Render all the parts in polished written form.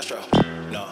Castro, no.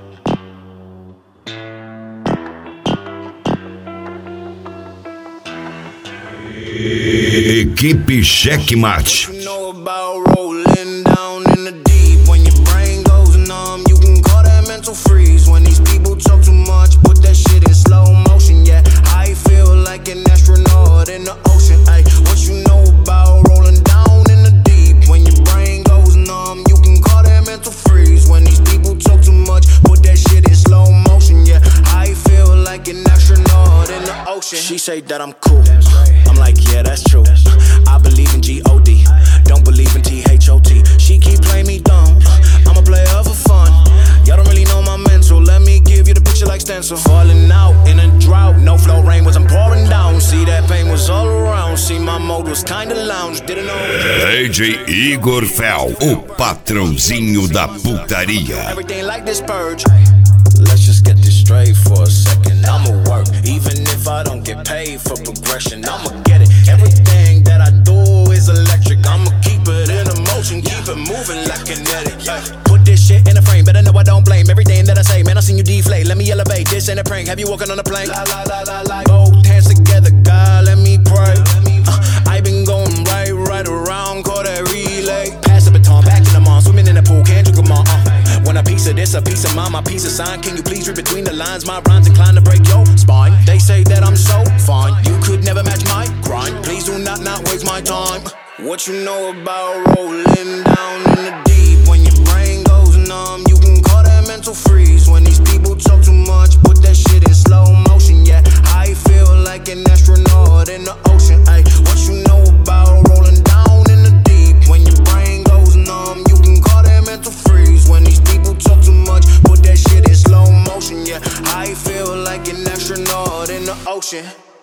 Equipe Checkmate. What you know about rolling down in the deep? When your brain goes numb, you can call that mental freeze. When these people talk too much, put that shit in slow motion. Yeah, I feel like an astronaut in the ocean. Ay, what you know about rolling down in the deep? When your brain goes numb, you can call that mental freeze. When these people talk too much, put that shit in slow motion. Yeah, I feel like an astronaut in the ocean. She say that I'm cool. I'm like, yeah, that's true. I believe in G-O-D, don't believe in T-H-O-T. She keep playing me dumb, I'm a player for fun. Y'all don't really know my mental, let me give you the picture like stencil. Falling out in a drought, no flow rain was I'm pouring down. See that pain was all around, see my mode was kinda lounge. Didn't know DJ Igor Fel, o patrãozinho da putaria. everything like this purge. Let's just get this straight for a second. I'ma work, even if I don't get paid for progression. I'ma get it. Everything that I do is electric. I'ma keep it in motion, keep it moving like kinetic. Put this shit in a frame, better know I don't blame everything that I say. Man, I seen you deflate. Let me elevate. This ain't a prank. Have you walking on a plane? Both hands together, God, let me pray. I been going right around, call that relay. Pass the baton, back in the mall, swimming in the pool, can't drink them all. When a piece of this, a piece of mine, my piece of sign. Can you please read between the lines? My rhymes inclined to break your spine. They say that I'm so fine, you could never match my grind. Please do not waste my time. What you know about rolling down in the deep? When your brain goes numb, you can call that mental freeze. When these people talk too much, put that shit in slow motion. Yeah, I feel like an astronaut in the ocean. Ay, what you know about rolling down in the deep? When your brain goes numb, you can call that mental freeze. When these people talk too much, put that shit in slow motion. Yeah, I feel like an astronaut in the ocean.